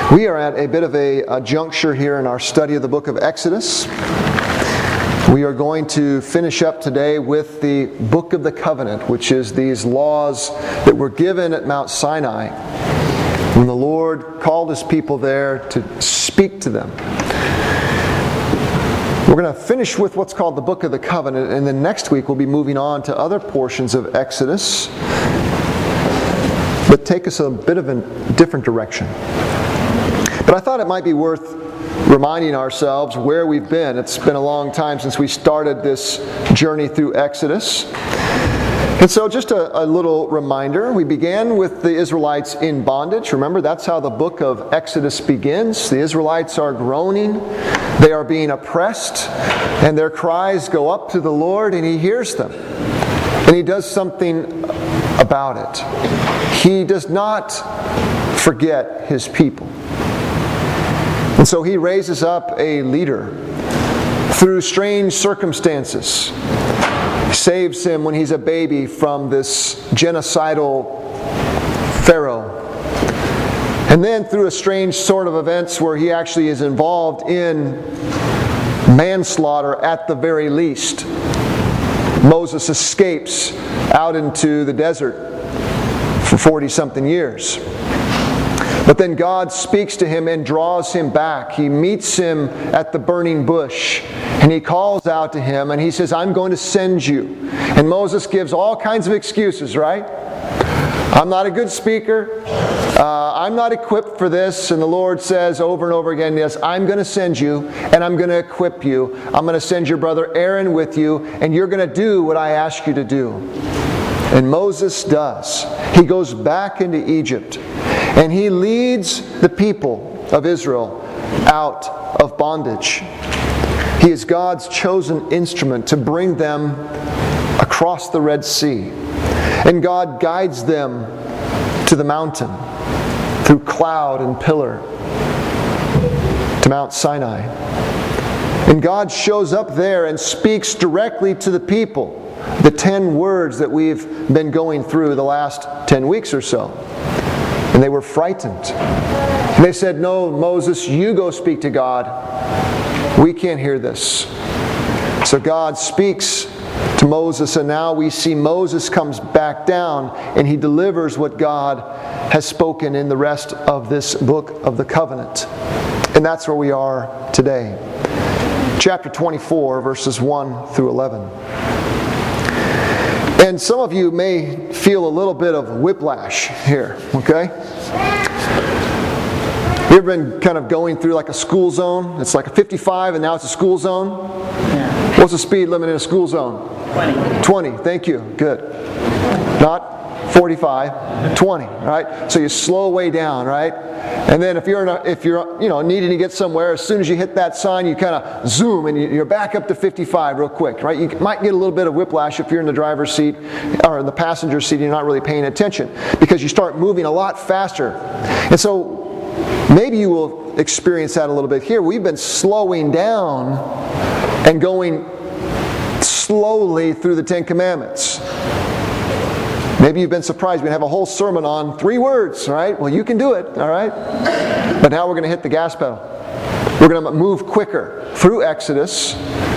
We are at a bit of a juncture here in our study of the book of Exodus. We are going to finish up today with the book of the covenant, which is these laws that were given at Mount Sinai when the Lord called His people there to speak to them. We're going to finish with what's called the book of the covenant, and then next week we'll be moving on to other portions of Exodus that take us a bit of a different direction. But I thought it might be worth reminding ourselves where we've been. It's been a long time since we started this journey through Exodus. And so just a little reminder, we began with the Israelites in bondage. Remember, that's how the book of Exodus begins. The Israelites are groaning, they are being oppressed, and their cries go up to the Lord, and He hears them. And He does something about it. He does not forget His people. And so He raises up a leader through strange circumstances. He saves him when he's a baby from this genocidal Pharaoh. And then through a strange sort of events where he actually is involved in manslaughter at the very least. Moses escapes out into the desert for 40-something years. But then God speaks to him and draws him back. He meets him at the burning bush. And He calls out to him and He says, I'm going to send you. And Moses gives all kinds of excuses, right? I'm not a good speaker. I'm not equipped for this. And the Lord says over and over again, yes, I'm going to send you and I'm going to equip you. I'm going to send your brother Aaron with you and you're going to do what I ask you to do. And Moses does. He goes back into Egypt. And he leads the people of Israel out of bondage. He is God's chosen instrument to bring them across the Red Sea. And God guides them to the mountain through cloud and pillar to Mount Sinai. And God shows up there and speaks directly to the people. The 10 words that we've been going through the last 10 weeks or so. And they were frightened. And they said, no, Moses, you go speak to God. We can't hear this. So God speaks to Moses, and now we see Moses comes back down and he delivers what God has spoken in the rest of this book of the covenant. And that's where we are today. Chapter 24, verses 1 through 11. And some of you may feel a little bit of whiplash here, okay? You ever been kind of going through like a school zone? It's like a 55 and now it's a school zone? Yeah. What's the speed limit in a school zone? 20. 20, thank you, good. Not 45, 20, right? So you slow way down, right? And then if you're needing to get somewhere, as soon as you hit that sign, you kind of zoom and you're back up to 55 real quick, right? You might get a little bit of whiplash if you're in the driver's seat or in the passenger seat and you're not really paying attention because you start moving a lot faster. And so maybe you will experience that a little bit here. We've been slowing down and going slowly through the 10 Commandments. Maybe you've been surprised. We have a whole sermon on 3 words, right? Well, you can do it, all right? But now we're going to hit the gas pedal. We're going to move quicker through Exodus.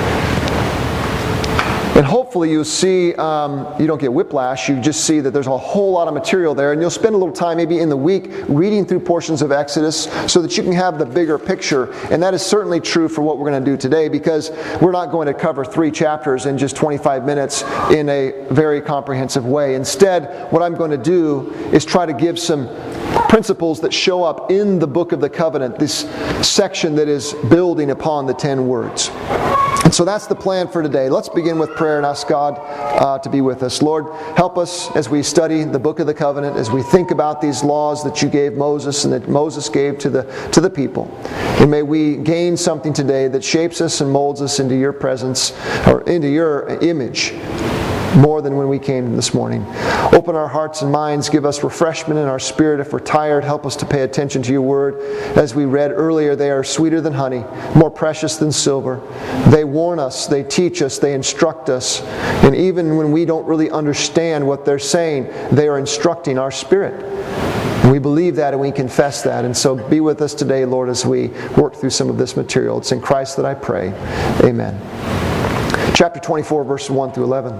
And hopefully you'll see, you don't get whiplash, you just see that there's a whole lot of material there. And you'll spend a little time maybe in the week reading through portions of Exodus so that you can have the bigger picture. And that is certainly true for what we're going to do today because we're not going to cover 3 chapters in just 25 minutes in a very comprehensive way. Instead, what I'm going to do is try to give some principles that show up in the book of the covenant, this section that is building upon the 10 words. And so that's the plan for today. Let's begin with prayer and ask God to be with us. Lord, help us as we study the book of the covenant, as we think about these laws that you gave Moses and that Moses gave to the people. And may we gain something today that shapes us and molds us into your presence or into your image more than when we came this morning. Open our hearts and minds. Give us refreshment in our spirit. If we're tired, help us to pay attention to your word. As we read earlier, they are sweeter than honey, more precious than silver. They warn us, they teach us, they instruct us. And even when we don't really understand what they're saying, they are instructing our spirit. And we believe that and we confess that. And so be with us today, Lord, as we work through some of this material. It's in Christ that I pray. Amen. Chapter 24, verse 1 through 11.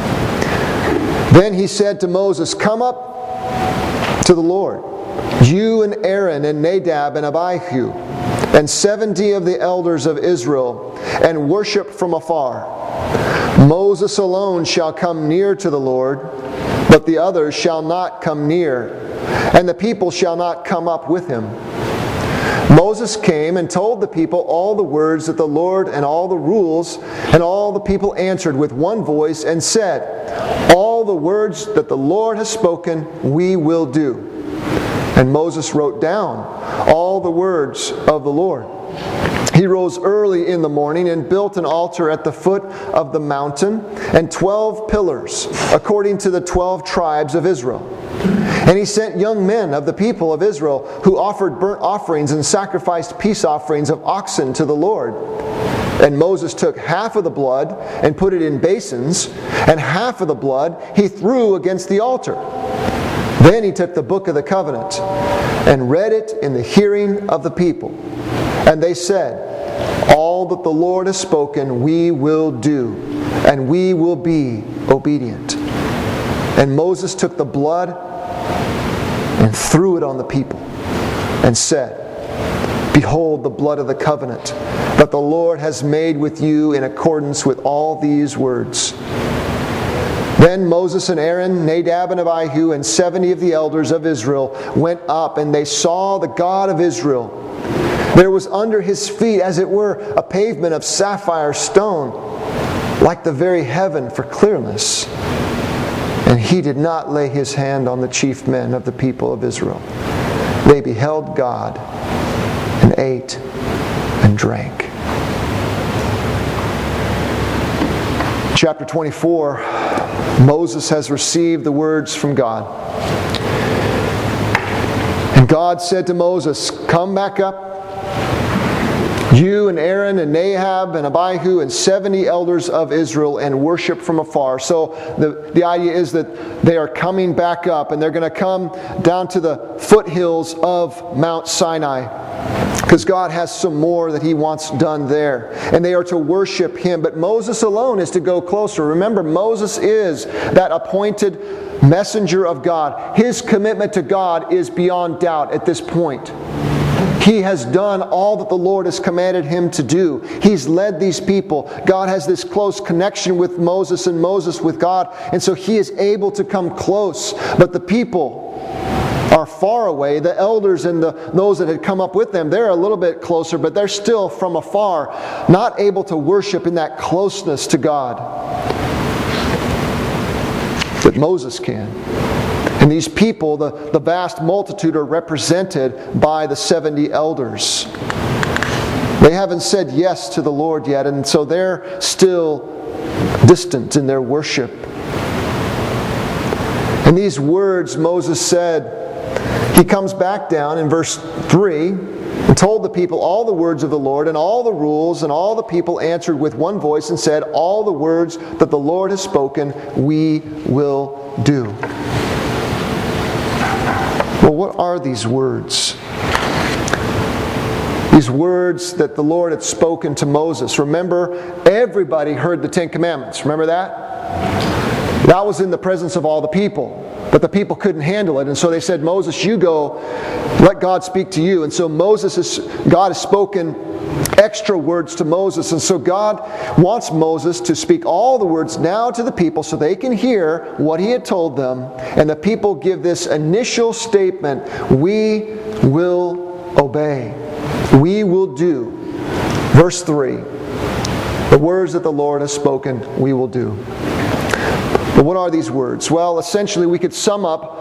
Then he said to Moses, "Come up to the Lord, you and Aaron and Nadab and Abihu, and 70 of the elders of Israel, and worship from afar. Moses alone shall come near to the Lord, but the others shall not come near, and the people shall not come up with him." Moses came and told the people all the words that the Lord and all the rules, and all the people answered with one voice and said, "All the words that the Lord has spoken, we will do." And Moses wrote down all the words of the Lord. He rose early in the morning and built an altar at the foot of the mountain and 12 pillars, according to the 12 tribes of Israel. And he sent young men of the people of Israel who offered burnt offerings and sacrificed peace offerings of oxen to the Lord. And Moses took half of the blood and put it in basins, and half of the blood he threw against the altar. Then he took the book of the covenant and read it in the hearing of the people. And they said, "All that the Lord has spoken we will do, and we will be obedient." And Moses took the blood and threw it on the people and said, "Behold the blood of the covenant that the Lord has made with you in accordance with all these words." Then Moses and Aaron, Nadab and Abihu, and 70 of the elders of Israel went up, and they saw the God of Israel. There was under his feet, as it were, a pavement of sapphire stone, like the very heaven for clearness. And he did not lay his hand on the chief men of the people of Israel. They beheld God and ate and drank. Chapter 24, Moses has received the words from God. And God said to Moses, "Come back up, you and Aaron and Nadab and Abihu and 70 elders of Israel, and worship from afar." So the idea is that they are coming back up, and they're going to come down to the foothills of Mount Sinai, because God has some more that He wants done there. And they are to worship Him. But Moses alone is to go closer. Remember, Moses is that appointed messenger of God. His commitment to God is beyond doubt at this point. He has done all that the Lord has commanded him to do. He's led these people. God has this close connection with Moses and Moses with God. And so he is able to come close. But the people are far away. The elders and those that had come up with them, they're a little bit closer, but they're still from afar, not able to worship in that closeness to God. But Moses can. And these people, the vast multitude, are represented by the 70 elders. They haven't said yes to the Lord yet, and so they're still distant in their worship. And these words Moses said, he comes back down in verse 3 and told the people all the words of the Lord and all the rules, and all the people answered with one voice and said, "All the words that the Lord has spoken, we will do." Well, what are these words? These words that the Lord had spoken to Moses. Remember, everybody heard the Ten Commandments. Remember that? That was in the presence of all the people. But the people couldn't handle it. And so they said, "Moses, you go. Let God speak to you." And so God has spoken extra words to Moses. And so God wants Moses to speak all the words now to the people so they can hear what he had told them. And the people give this initial statement, "We will obey. We will do." Verse 3, "The words that the Lord has spoken, we will do." But what are these words? Well, essentially we could sum up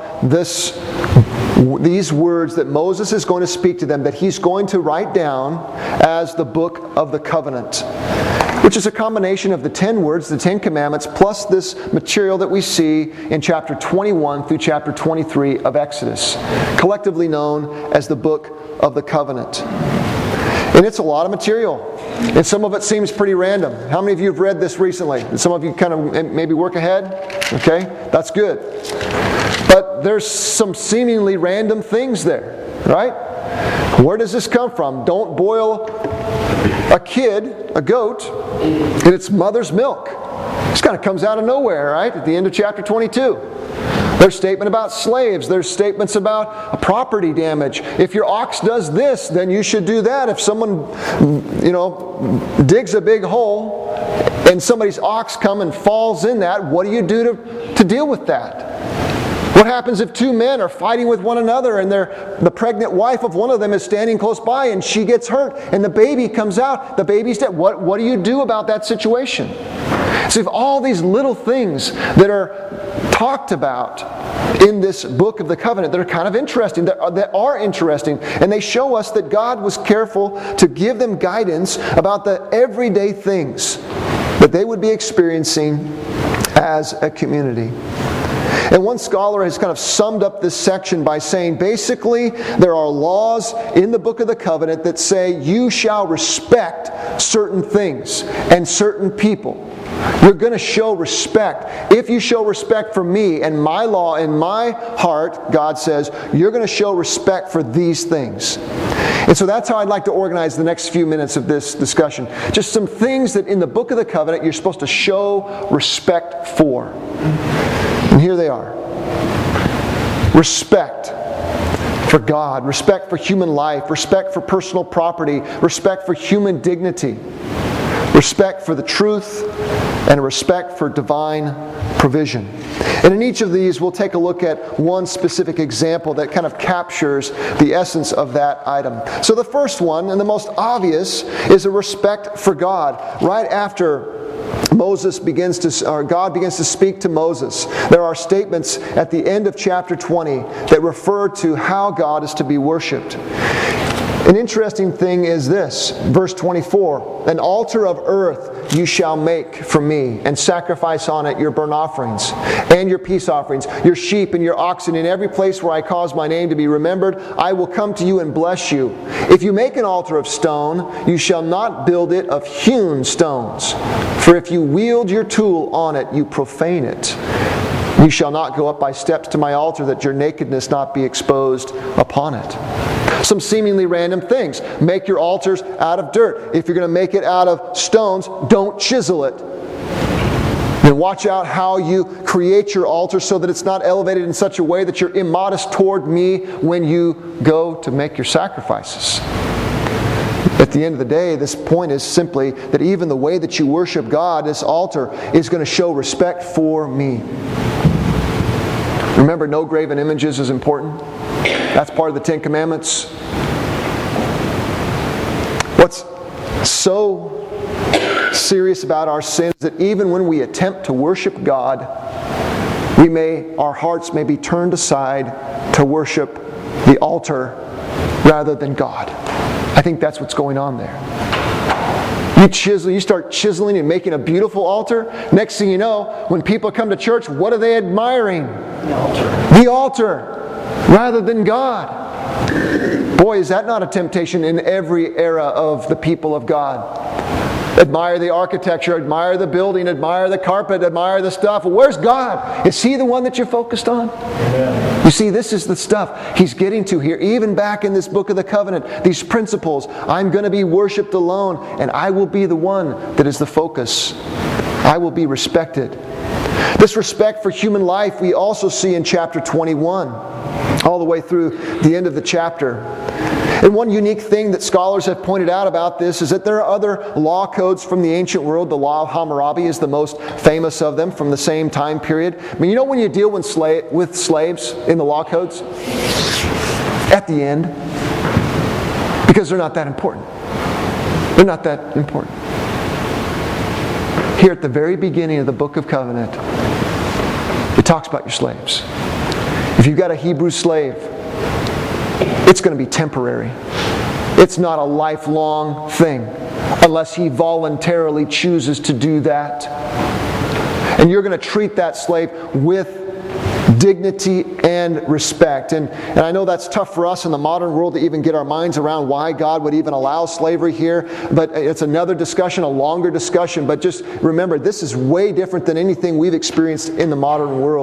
these words that Moses is going to speak to them, that he's going to write down, as the book of the covenant, which is a combination of the 10 words, the 10 commandments, plus this material that we see in chapter 21 through chapter 23 of Exodus, collectively known as the book of the covenant. And it's a lot of material. And some of it seems pretty random. How many of you have read this recently? And some of you kind of maybe work ahead? Okay, that's good. But there's some seemingly random things there, right? Where does this come from? Don't boil a goat, in its mother's milk. This kind of comes out of nowhere, right? At the end of chapter 22. There's statement about slaves. There's statements about property damage. If your ox does this, then you should do that. If someone, digs a big hole and somebody's ox comes and falls in that, what do you do to deal with that? What happens if two men are fighting with one another and the pregnant wife of one of them is standing close by and she gets hurt and the baby comes out, the baby's dead? What do you do about that situation? So if all these little things that are talked about in this book of the covenant that are kind of interesting, that are interesting, and they show us that God was careful to give them guidance about the everyday things that they would be experiencing as a community. And one scholar has kind of summed up this section by saying, basically, there are laws in the book of the covenant that say you shall respect certain things and certain people. You're going to show respect. If you show respect for me and my law in my heart, God says, you're going to show respect for these things. And so that's how I'd like to organize the next few minutes of this discussion. Just some things that in the book of the covenant you're supposed to show respect for. And here they are. Respect for God, respect for human life, respect for personal property, respect for human dignity, respect for the truth, and a respect for divine provision. And in each of these, we'll take a look at one specific example that kind of captures the essence of that item. So the first one, and the most obvious, is a respect for God. Right after God begins to speak to Moses, there are statements at the end of chapter 20 that refer to how God is to be worshipped. An interesting thing is this, verse 24, an altar of earth you shall make for me, and sacrifice on it your burnt offerings, and your peace offerings, your sheep and your oxen, in every place where I cause my name to be remembered, I will come to you and bless you. If you make an altar of stone, you shall not build it of hewn stones, for if you wield your tool on it, you profane it. You shall not go up by steps to my altar, that your nakedness not be exposed upon it. Some seemingly random things. Make your altars out of dirt. If you're going to make it out of stones, don't chisel it. And watch out how you create your altar so that it's not elevated in such a way that you're immodest toward me when you go to make your sacrifices. At the end of the day, this point is simply that even the way that you worship God, this altar, is going to show respect for me. Remember, no graven images is important. That's part of the Ten Commandments. What's so serious about our sins that even when we attempt to worship God, our hearts may be turned aside to worship the altar rather than God. I think that's what's going on there. You start chiseling and making a beautiful altar. Next thing you know, when people come to church, what are they admiring? The altar rather than God. Boy, is that not a temptation in every era of the people of God. Admire the architecture, admire the building, admire the carpet, admire the stuff. Well, where's God? Is He the one that you're focused on? Amen. You see, this is the stuff He's getting to here. Even back in this book of the covenant, these principles. I'm going to be worshipped alone, and I will be the one that is the focus. I will be respected. This respect for human life we also see in chapter 21, all the way through the end of the chapter. And one unique thing that scholars have pointed out about this is that there are other law codes from the ancient world. The Law of Hammurabi is the most famous of them from the same time period. I mean, you know when you deal with slaves in the law codes? At the end. Because they're not that important. They're not that important. Here at the very beginning of the Book of Covenant, it talks about your slaves. If you've got a Hebrew slave, it's going to be temporary. It's not a lifelong thing unless he voluntarily chooses to do that. And you're going to treat that slave with dignity and respect. And I know that's tough for us in the modern world to even get our minds around why God would even allow slavery here. But it's another discussion, a longer discussion. But just remember, this is way different than anything we've experienced in the modern world.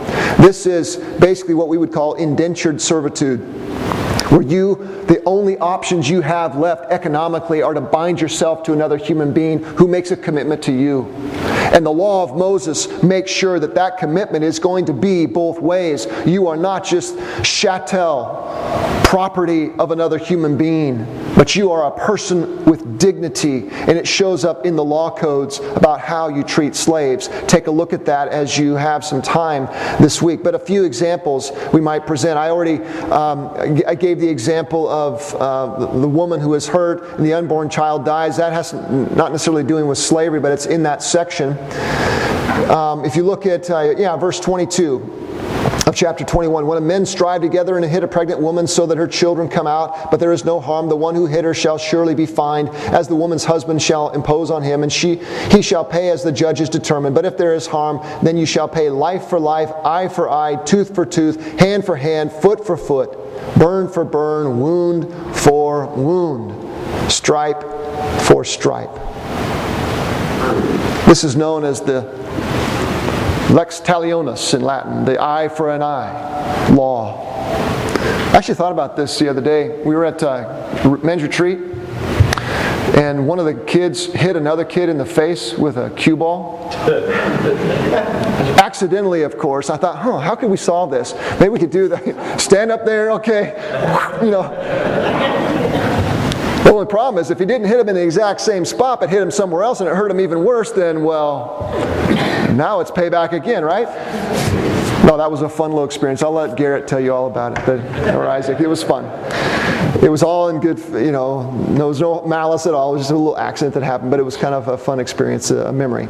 This is basically what we would call indentured servitude, where the only options you have left economically are to bind yourself to another human being who makes a commitment to you. And the law of Moses makes sure that that commitment is going to be both ways. You are not just chattel, property of another human being, but you are a person with dignity, and it shows up in the law codes about how you treat slaves. Take a look at that as you have some time this week. But a few examples we might present. I gave the example of the woman who is hurt and the unborn child dies. That has not necessarily doing with slavery, but it's in that section. If you look at verse 22 of chapter 21, when a men strive together and hit a pregnant woman so that her children come out, but there is no harm, the one who hit her shall surely be fined, as the woman's husband shall impose on him, and he shall pay as the judges determine. But if there is harm, then you shall pay life for life, eye for eye, tooth for tooth, hand for hand, foot for foot, burn for burn, wound for wound, stripe for stripe. This is known as the lex talionis in Latin, the eye for an eye law. I actually thought about this the other day. We were at men's retreat, and one of the kids hit another kid in the face with a cue ball. Accidentally, of course. I thought, how could we solve this? Maybe we could do that. Stand up there, okay. The only problem is if he didn't hit him in the exact same spot, but hit him somewhere else and it hurt him even worse, then, well, now it's payback again, right? No, that was a fun little experience. I'll let Garrett tell you all about it, or Isaac. It was fun. It was all in good, there was no malice at all. It was just a little accident that happened, but it was kind of a fun experience, a memory.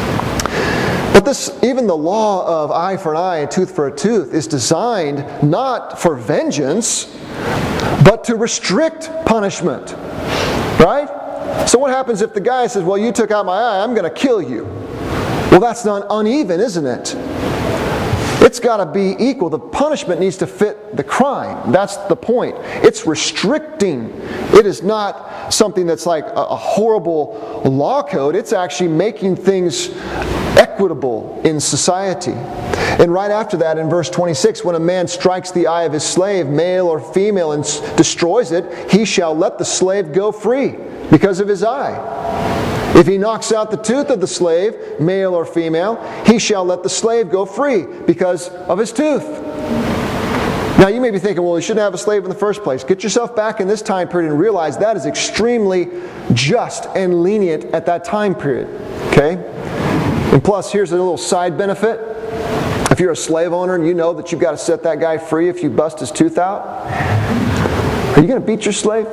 But even the law of eye for an eye and tooth for a tooth is designed not for vengeance, but to restrict punishment. Right? So what happens if the guy says, well, you took out my eye, I'm going to kill you? Well, that's not uneven, isn't it? It's got to be equal. The punishment needs to fit the crime. That's the point. It's restricting. It is not something that's like a horrible law code. It's actually making things equitable in society. And right after that, in verse 26, when a man strikes the eye of his slave, male or female, and destroys it, he shall let the slave go free because of his eye. If he knocks out the tooth of the slave, male or female, he shall let the slave go free because of his tooth. Now you may be thinking, well, you shouldn't have a slave in the first place. Get yourself back in this time period and realize that is extremely just and lenient at that time period. Okay? And plus, here's a little side benefit. If you're a slave owner and you know that you've got to set that guy free if you bust his tooth out, are you going to beat your slave?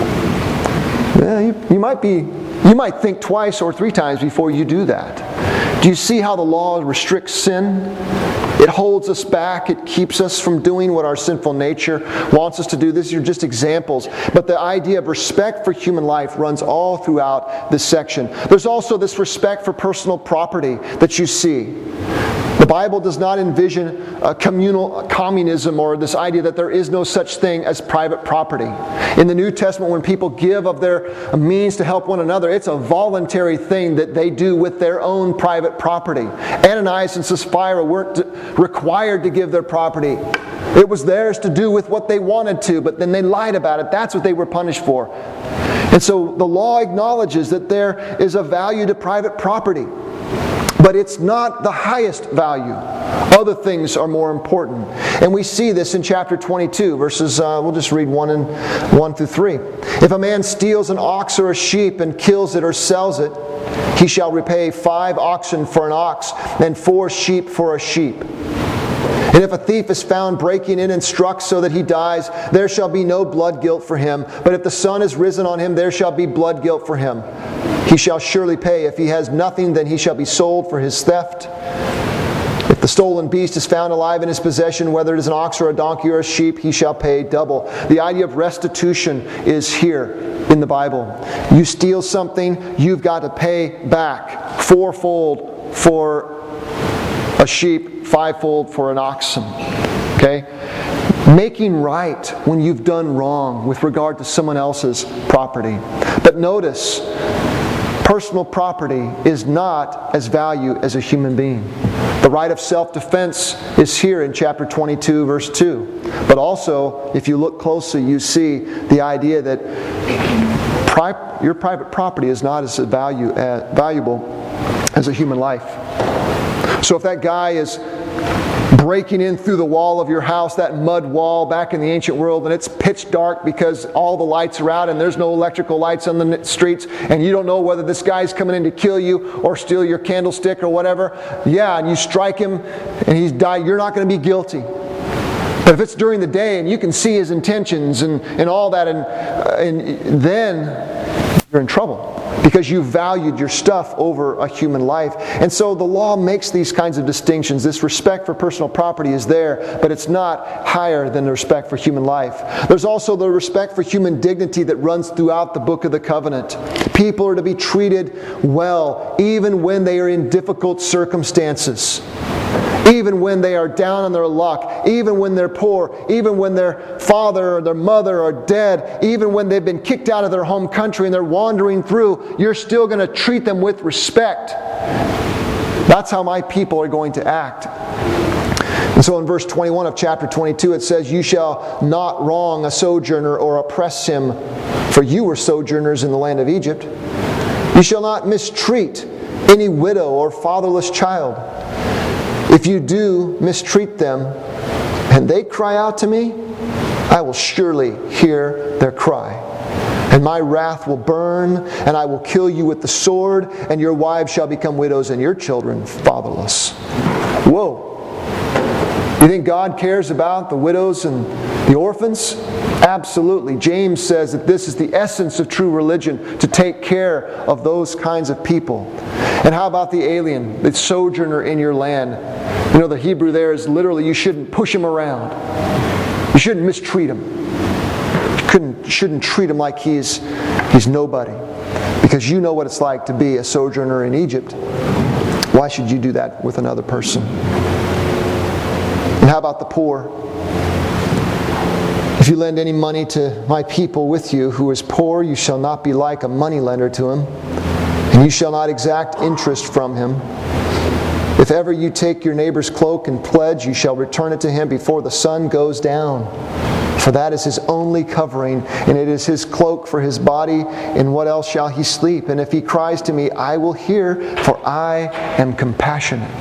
Yeah, you might think twice or three times before you do that. Do you see how the law restricts sin? It holds us back. It keeps us from doing what our sinful nature wants us to do. These are just examples. But the idea of respect for human life runs all throughout this section. There's also this respect for personal property that you see. The Bible does not envision a communism or this idea that there is no such thing as private property. In the New Testament, when people give of their means to help one another, it's a voluntary thing that they do with their own private property. Ananias and Sapphira weren't required to give their property. It was theirs to do with what they wanted to, but then they lied about it. That's what they were punished for. And so the law acknowledges that there is a value to private property. But it's not the highest value. Other things are more important. And we see this in chapter 22, verses, we'll just read 1 through 3. If a man steals an ox or a sheep and kills it or sells it, he shall repay 5 oxen for an ox and 4 sheep for a sheep. And if a thief is found breaking in and struck so that he dies, there shall be no blood guilt for him. But if the sun is risen on him, there shall be blood guilt for him. He shall surely pay. If he has nothing, then he shall be sold for his theft. If the stolen beast is found alive in his possession, whether it is an ox or a donkey or a sheep, he shall pay double. The idea of restitution is here in the Bible. You steal something, you've got to pay back 4-fold for a sheep, 5-fold for an oxen. Okay? Making right when you've done wrong with regard to someone else's property. But notice, personal property is not as valued as a human being. The right of self-defense is here in chapter 22, verse 2. But also, if you look closely, you see the idea that your private property is not as valuable as a human life. So if that guy is breaking in through the wall of your house, that mud wall back in the ancient world, and it's pitch dark because all the lights are out and there's no electrical lights on the streets, and you don't know whether this guy's coming in to kill you or steal your candlestick or whatever, and you strike him and he's died, you're not going to be guilty. But if it's during the day and you can see his intentions and all that, and then you're in trouble, because you valued your stuff over a human life. And so the law makes these kinds of distinctions. This respect for personal property is there, but it's not higher than the respect for human life. There's also the respect for human dignity that runs throughout the book of the covenant. People are to be treated well, even when they are in difficult circumstances. Even when they are down on their luck, even when they're poor, even when their father or their mother are dead, even when they've been kicked out of their home country and they're wandering through, you're still going to treat them with respect. That's how my people are going to act. And so in verse 21 of chapter 22 it says, "You shall not wrong a sojourner or oppress him, for you were sojourners in the land of Egypt. You shall not mistreat any widow or fatherless child. If you do mistreat them, and they cry out to me, I will surely hear their cry. And my wrath will burn, and I will kill you with the sword, and your wives shall become widows, and your children fatherless." Whoa. You think God cares about the widows and the orphans? Absolutely. James says that this is the essence of true religion, to take care of those kinds of people. And how about the alien, the sojourner in your land? You know, the Hebrew there is literally, you shouldn't push him around. You shouldn't mistreat him. You shouldn't treat him like he's nobody. Because you know what it's like to be a sojourner in Egypt. Why should you do that with another person? And how about the poor? If you lend any money to my people with you who is poor, you shall not be like a moneylender to him, and you shall not exact interest from him. If ever you take your neighbor's cloak and pledge, you shall return it to him before the sun goes down. For that is his only covering, and it is his cloak for his body. In what else shall he sleep? And if he cries to me, I will hear, for I am compassionate.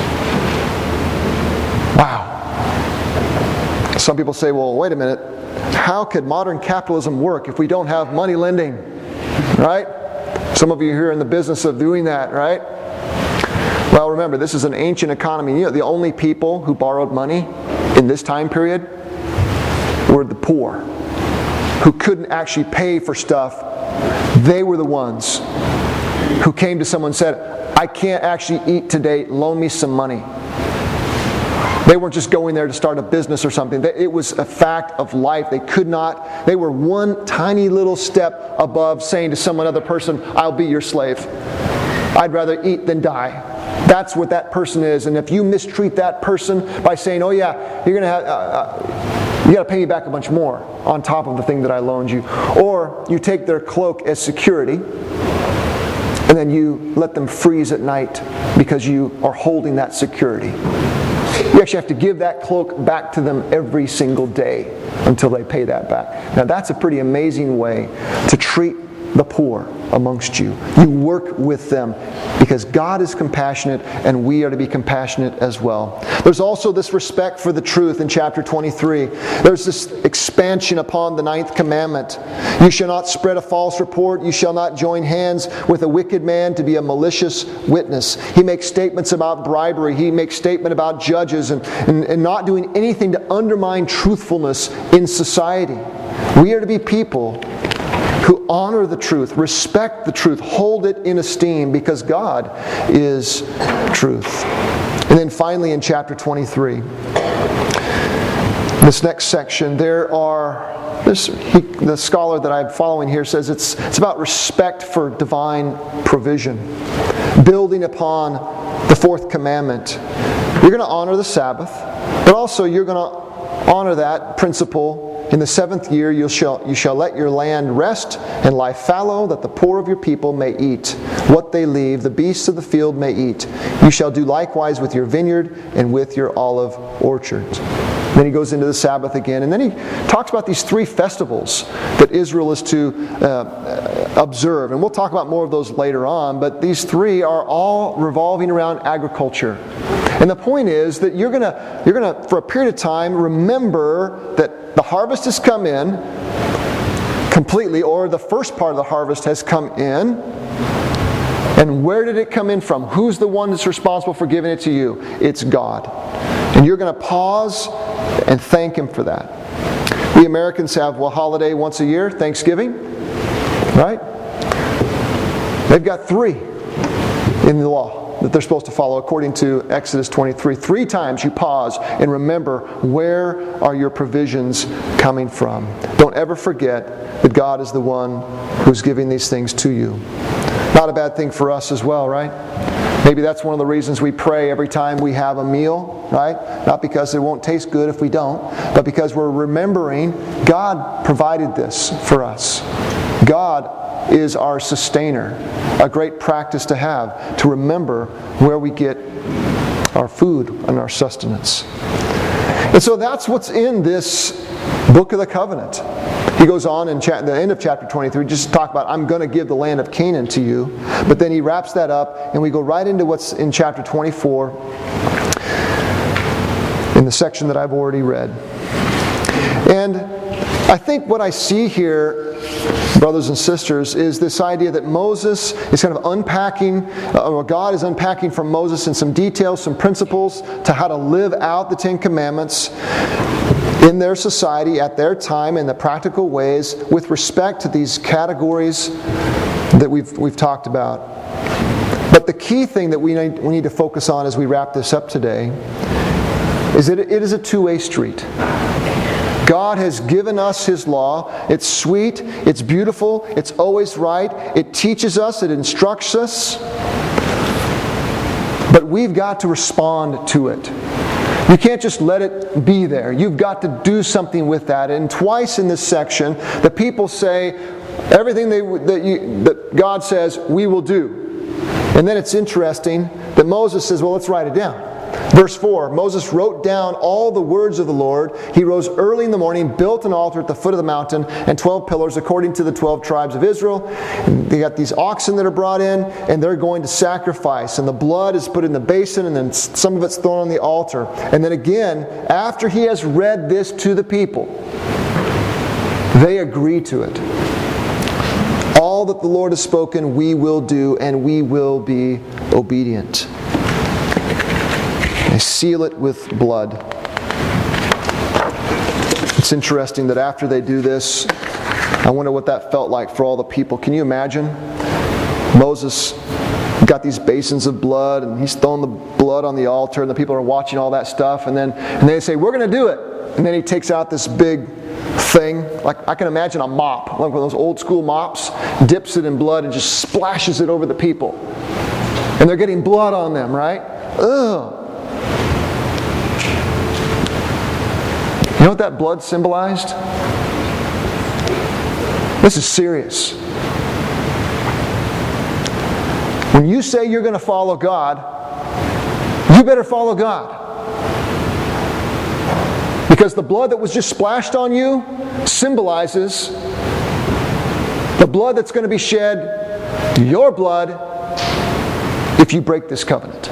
Wow. Some people say, well, wait a minute. How could modern capitalism work if we don't have money lending? Right? Some of you here are in the business of doing that, right? Well, remember, this is an ancient economy. You know, the only people who borrowed money in this time period were the poor, who couldn't actually pay for stuff. They were the ones who came to someone and said, I can't actually eat today, loan me some money. They weren't just going there to start a business or something. It was a fact of life. They were one tiny little step above saying to some other person, I'll be your slave. I'd rather eat than die. That's what that person is. And if you mistreat that person by saying, oh yeah, you're going to have, you got to pay me back a bunch more on top of the thing that I loaned you. Or you take their cloak as security, and then you let them freeze at night because you are holding that security. You actually have to give that cloak back to them every single day until they pay that back. Now that's a pretty amazing way to treat the poor amongst you. You work with them because God is compassionate and we are to be compassionate as well. There's also this respect for the truth in chapter 23. There's this expansion upon the 9th commandment. You shall not spread a false report. You shall not join hands with a wicked man to be a malicious witness. He makes statements about bribery. He makes statement about judges and not doing anything to undermine truthfulness in society. We are to be people who honor the truth, respect the truth, hold it in esteem because God is truth. And then finally in chapter 23, this next section, the scholar that I'm following here says it's about respect for divine provision, building upon the 4th commandment. You're going to honor the Sabbath, but also you're going to honor that principle in the 7th year you shall let your land rest and lie fallow, that the poor of your people may eat what they leave, the beasts of the field may eat. You shall do likewise with your vineyard and with your olive orchards. Then he goes into the Sabbath again, and then he talks about these 3 festivals that Israel is to observe. And we'll talk about more of those later on, but these 3 are all revolving around agriculture. And the point is that you're gonna, for a period of time, remember that the harvest has come in completely, or the first part of the harvest has come in. And where did it come in from? Who's the one that's responsible for giving it to you? It's God. And you're going to pause and thank Him for that. We Americans have a holiday once a year, Thanksgiving, right? They've got 3 in the law that they're supposed to follow according to Exodus 23. 3 times you pause and remember, where are your provisions coming from? Don't ever forget that God is the one who's giving these things to you. Not a bad thing for us as well, right? Maybe that's one of the reasons we pray every time we have a meal, right? Not because it won't taste good if we don't, but because we're remembering God provided this for us. God is our sustainer. A great practice to have, to remember where we get our food and our sustenance. And so that's what's in this book of the covenant. He goes on in the end of chapter 23 just to talk about, I'm going to give the land of Canaan to you. But then he wraps that up, and we go right into what's in chapter 24 in the section that I've already read. And I think what I see here, brothers and sisters, is this idea that Moses is kind of unpacking, or God is unpacking from Moses in some details, some principles to how to live out the 10 Commandments in their society, at their time, in the practical ways, with respect to these categories that we've talked about. But the key thing that we need to focus on as we wrap this up today is that it is a two-way street. God has given us His law. It's sweet, it's beautiful, it's always right, it teaches us, it instructs us. But we've got to respond to it. You can't just let it be there. You've got to do something with that. And twice in this section, the people say everything that God says, we will do. And then it's interesting that Moses says, well, let's write it down. Verse 4, Moses wrote down all the words of the Lord. He rose early in the morning, built an altar at the foot of the mountain, and 12 pillars according to the 12 tribes of Israel. And they got these oxen that are brought in, and they're going to sacrifice. And the blood is put in the basin, and then some of it's thrown on the altar. And then again, after he has read this to the people, they agree to it. All that the Lord has spoken, we will do, and we will be obedient. They seal it with blood. It's interesting that after they do this, I wonder what that felt like for all the people. Can you imagine? Moses got these basins of blood, and he's throwing the blood on the altar, and the people are watching all that stuff, and they say, we're going to do it. And then he takes out this big thing, like I can imagine a mop, like one of those old school mops, dips it in blood and just splashes it over the people. And they're getting blood on them, right? Ugh. You know what that blood symbolized? This is serious. When you say you're going to follow God, you better follow God. Because the blood that was just splashed on you symbolizes the blood that's going to be shed, your blood, if you break this covenant.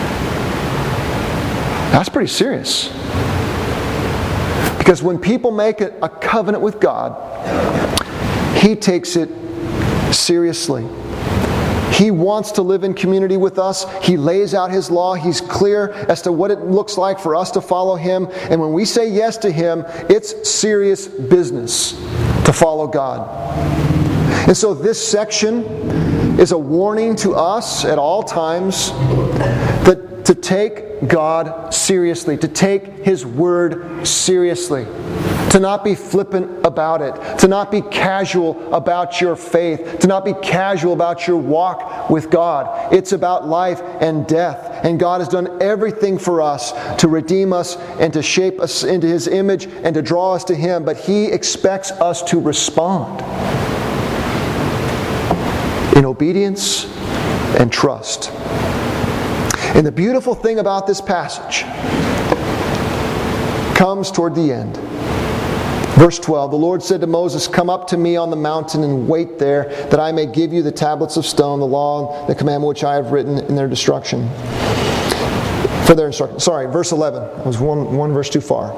That's pretty serious. Because when people make a covenant with God, He takes it seriously. He wants to live in community with us. He lays out His law. He's clear as to what it looks like for us to follow Him. And when we say yes to Him, it's serious business to follow God. And so this section is a warning to us at all times that to take God seriously, to take His Word seriously, to not be flippant about it, to not be casual about your faith, to not be casual about your walk with God. It's about life and death. And God has done everything for us to redeem us and to shape us into His image and to draw us to Him. But He expects us to respond in obedience and trust. And the beautiful thing about this passage comes toward the end. Verse 12, the Lord said to Moses, "Come up to me on the mountain and wait there, that I may give you the tablets of stone, the law and the commandment which I have written in their destruction." For their instruction. Sorry, verse 11. I was one verse too far.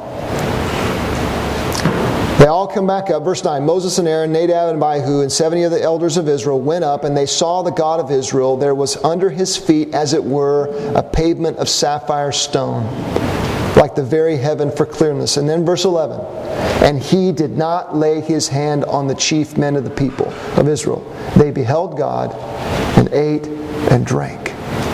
They all come back up. Verse 9, Moses and Aaron, Nadab and Abihu, and 70 of the elders of Israel went up, and they saw the God of Israel. There was under His feet, as it were, a pavement of sapphire stone, like the very heaven for clearness. And then verse 11, and He did not lay His hand on the chief men of the people of Israel. They beheld God and ate and drank.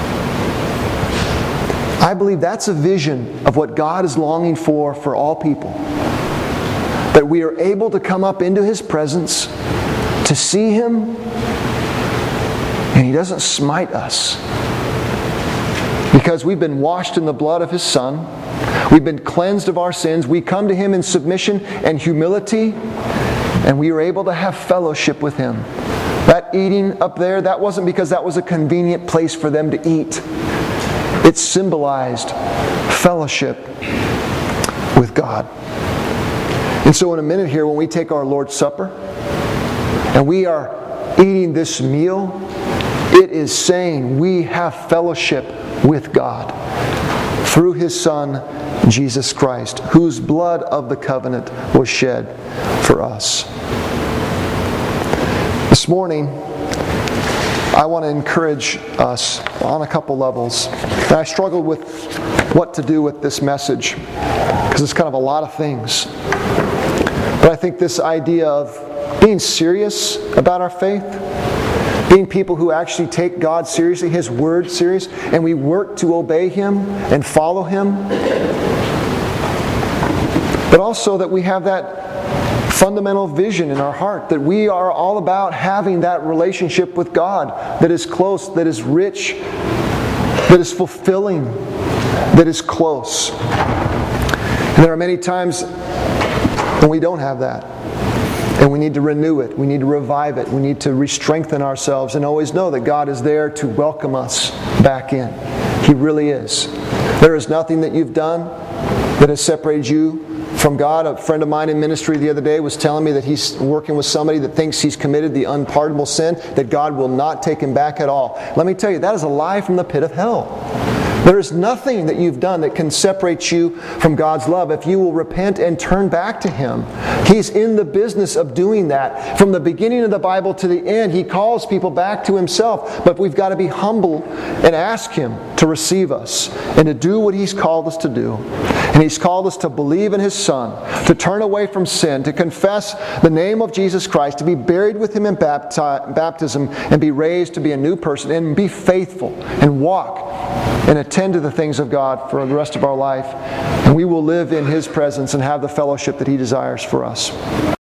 I believe that's a vision of what God is longing for all people. That we are able to come up into His presence, to see Him, and He doesn't smite us. Because we've been washed in the blood of His Son. We've been cleansed of our sins. We come to Him in submission and humility, and we are able to have fellowship with Him. That eating up there, that wasn't because that was a convenient place for them to eat. It symbolized fellowship with God. And so in a minute here, when we take our Lord's Supper, and we are eating this meal, it is saying we have fellowship with God through His Son, Jesus Christ, whose blood of the covenant was shed for us. This morning, I want to encourage us on a couple levels. And I struggled with what to do with this message, because it's kind of a lot of things. But I think this idea of being serious about our faith, being people who actually take God seriously, His Word serious, and we work to obey Him and follow Him. But also that we have that fundamental vision in our heart, that we are all about having that relationship with God that is close, that is rich, that is fulfilling, that is close. And there are many times when we don't have that. And we need to renew it. We need to revive it. We need to re-strengthen ourselves and always know that God is there to welcome us back in. He really is. There is nothing that you've done that has separated you from God. A friend of mine in ministry the other day was telling me that he's working with somebody that thinks he's committed the unpardonable sin, that God will not take him back at all. Let me tell you, that is a lie from the pit of hell. There is nothing that you've done that can separate you from God's love if you will repent and turn back to Him. He's in the business of doing that. From the beginning of the Bible to the end, He calls people back to Himself. But we've got to be humble and ask Him to receive us and to do what He's called us to do. And He's called us to believe in His Son, to turn away from sin, to confess the name of Jesus Christ, to be buried with Him in baptism, and be raised to be a new person, and be faithful, and walk and attend to the things of God for the rest of our life. And we will live in His presence and have the fellowship that He desires for us.